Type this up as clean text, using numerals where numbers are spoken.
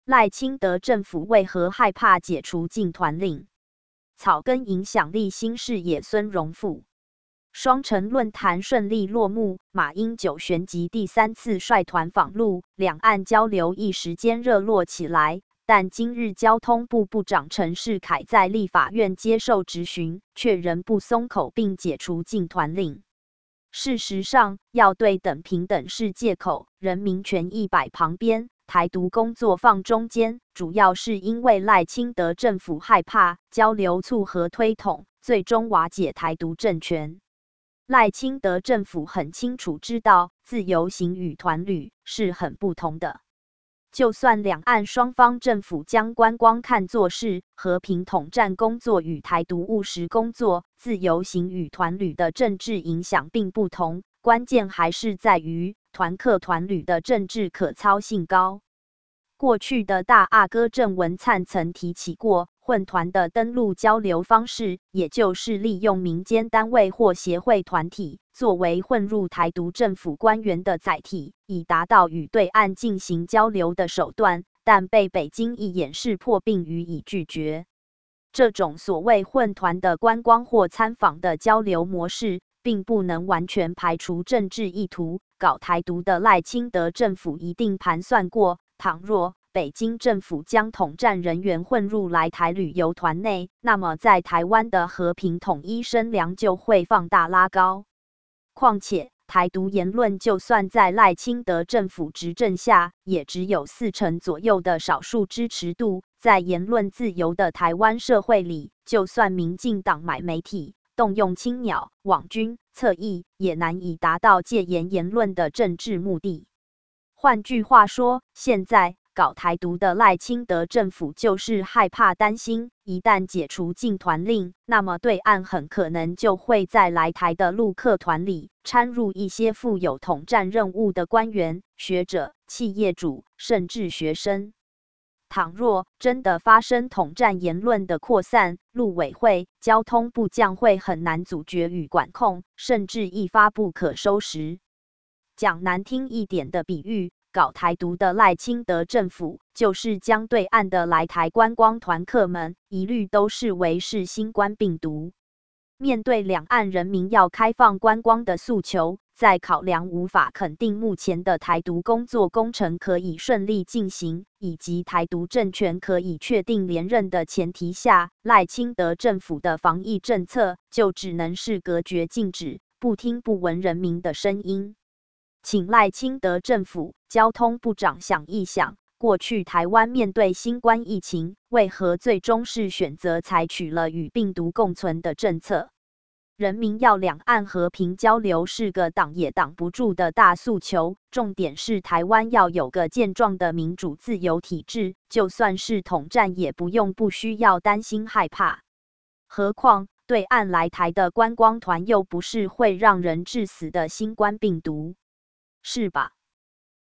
赖清德政府为何害怕解除禁团令？草根影响力新视野孙荣富。双城论坛顺利落幕，马英九旋即第3次率团访陆，两岸交流一时间热络起来。但今日交通部部长陈世凯在立法院接受质询，却仍不松口并解除禁团令。事实上，要对等平等是借口，人民权益摆旁边，台独工作放中间，主要是因为赖清德政府害怕交流促和推统，最终瓦解台独政权。赖清德政府很清楚知道，自由行与团旅是很不同的。就算两岸双方政府将观光看作是和平统战工作与台独务实工作，自由行与团旅的政治影响并不同，关键还是在于团客团旅的政治可操性高。过去的大阿哥郑文灿曾提起过，混团的登陆交流方式，也就是利用民间单位或协会团体作为混入台独政府官员的载体，以达到与对岸进行交流的手段，但被北京一眼识破并予以拒绝。这种所谓混团的观光或参访的交流模式，并不能完全排除政治意图。搞台独的赖清德政府一定盘算过，倘若北京政府将统战人员混入来台旅游团内，那么在台湾的和平统一声量就会放大拉高。况且，台独言论就算在赖清德政府执政下，也只有40%左右的少数支持度。在言论自由的台湾社会里，就算民进党买媒体，动用青鸟、网军、侧翼，也难以达到戒严言论的政治目的。换句话说，现在搞台独的赖清德政府就是害怕担心，一旦解除禁团令，那么对岸很可能就会在来台的陆客团里掺入一些负有统战任务的官员、学者、企业主，甚至学生。倘若真的发生统战言论的扩散，陆委会、交通部将会很难阻绝与管控，甚至一发不可收拾。讲难听一点的比喻，搞台独的赖清德政府，就是将对岸的来台观光团客们，一律都视为是新冠病毒。面对两岸人民要开放观光的诉求，在考量无法肯定目前的台独工作工程可以顺利进行，以及台独政权可以确定连任的前提下，赖清德政府的防疫政策就只能是隔绝禁止，不听不闻人民的声音。请赖清德政府、交通部长想一想，过去台湾面对新冠疫情，为何最终是选择采取了与病毒共存的政策？人民要两岸和平交流是个挡也挡不住的大诉求，重点是台湾要有个健壮的民主自由体制，就算是统战也不需要担心害怕。何况对岸来台的观光团又不是会让人致死的新冠病毒，是吧？